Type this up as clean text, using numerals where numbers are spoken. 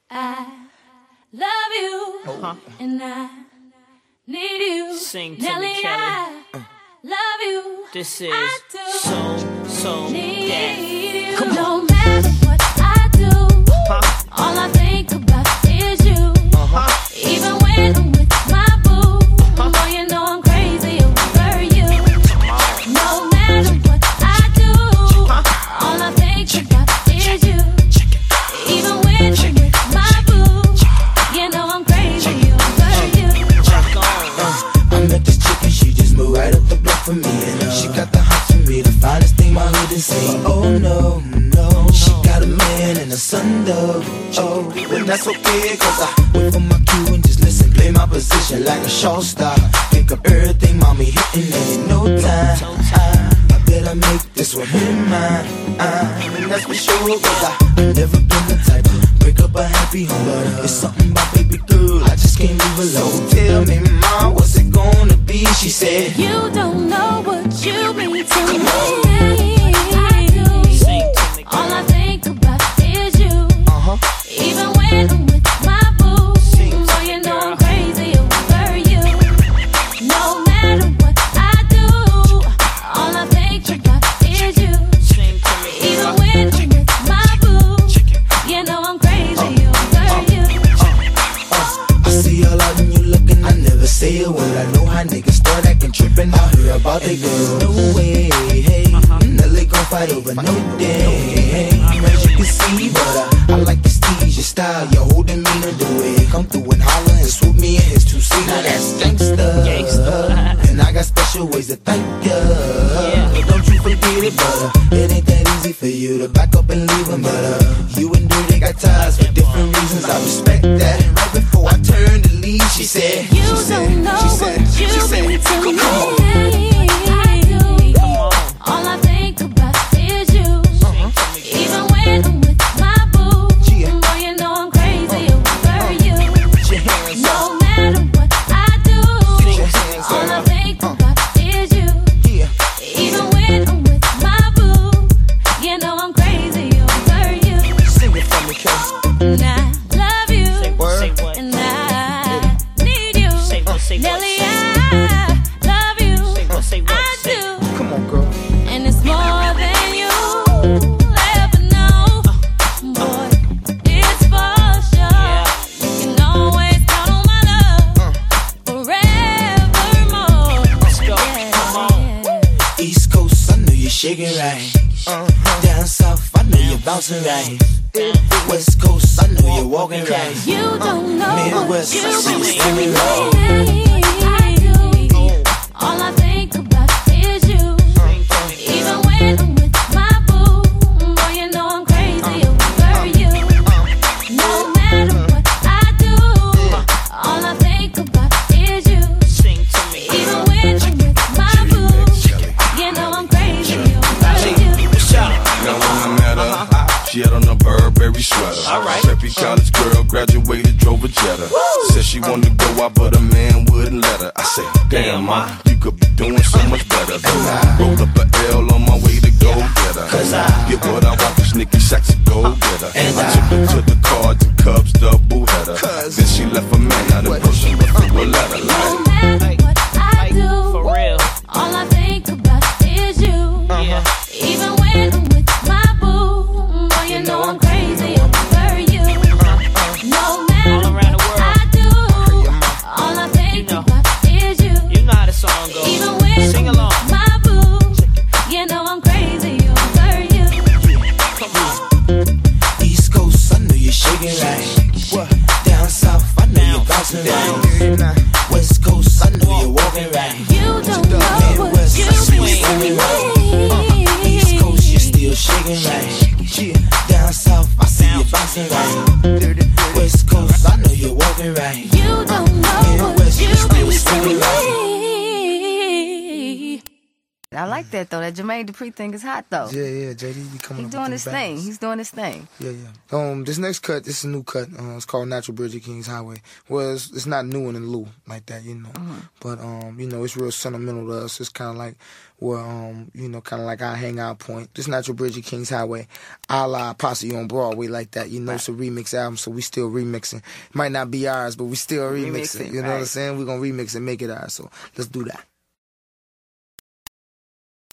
I love you, and I need you. Sing to Nelly, me, Kelly. I love you. This is I do so need that. you. Come on. No matter what I do, all I think about is you. Even when I'm with my boo, boy, you know I'm crazy over you. No matter what I do, all I think about is you. Even when I'm with my boo, you know I'm crazy over you. I met this chick and she just moved right up the block for me. And she got the hots for me, the finest thing my hood is saying. Oh no, no, she got a man and a son though. Oh, well that's okay, cause I wait for my cue and just listen, play my position like a show star. Pick up everything, mommy hitting it in no time. I bet I make this one hit mine. And that's for sure, cause I've never been the type to break up a happy home. But it's something about baby girl, I just can't leave alone. Tell me, mom, what's it gonna be? She said, you don't know what you mean to me. All I think about is you. Even when I'm with my boo, boy, you know I'm crazy over you. No matter what I do, all I think about is you. Even when I'm with my boo, you know I'm crazy over you. I see all out when you looking, I never say a word. I know how niggas start acting trippin'. I hear about they girls. No way, hey, Nelly gon' fight over no day. As you can see, but I like your steez, your style, your whole demeanor, the way it come through and holler and swoop me in his two-seater. Now that's gangsta, and I got special ways to thank ya. Don't you forget it, but it ain't that easy for you to back up and leave him. But you and Dirty got ties for different reasons. I respect that. And right before I turned to leave, she said, you don't know what you mean to me. All I think about is you. Even when I'm with my boo, boy, you know I'm crazy over you. No matter what I do, all I think about is you. Even when I'm with my boo, you know I'm crazy over you. Sing it for me, Kelly. And I love you, and I need you. Nelly, I love you, I do. Come on, girl. And it's more than you ever know. Boy, it's for sure. You can always count on my love forevermore. Let's go. Come on. East Coast, I know you're shaking right. Down South, I know you're bouncing right. West Coast, I know you're walking right. You don't know Midwest, what I see you you mean screaming to right. me. All I think about is you. Even when I'm with my boo, boy, you know I'm crazy over you. No matter what I do, all I think about is you. Even when I'm with my boo, you know I'm crazy over you. Now when I met her, she had on a Burberry sweater. Preppy college girl, graduated, drove a Jetta. Said she wanted to go out, but a man wouldn't let her. I said, damn, ma, you could be doing so much better. I rolled up a L on my way to go get her. Get what I want, this Nicki sexy go get her. I took her to the Cards and Cubs double header. Then she left a man out and pushed her through a letter No like. matter what I do, For real. all I think about is you. Even when I'm with my boo, boy, you know I'm crazy over you. No matter All around the what world. I do, all I think about is you. You know how the song goes. Even when Sing I'm along. with my boo, you know I'm crazy over you. Come on. East Coast, I know you're shaking right. Down South, I know you're bouncing right. West Coast, I know you're walking right. You don't know what Midwest, you I see you mean screaming to right. me. East Coast, you're still shaking right. Down South, I see you bouncing right. West Coast, I know you're walking right. You don't know what Midwest, you you're still mean screaming to right. me. I like like that though. That Jermaine Dupri thing is hot though. Yeah, JD be coming. He's doing his thing. He's doing his thing. Yeah. This next cut, this is a new cut. It's called Natural Bridge of Kings Highway. Well, it's not new in the Lou like that, But it's real sentimental to us. It's kind of like kind of like our hangout point. This Natural Bridge of Kings Highway, a la Posse on Broadway like that. It's a remix album, so we still remixing. It might not be ours, but we still remixing. You know what I'm saying? We're gonna remix and make it ours. So let's do that.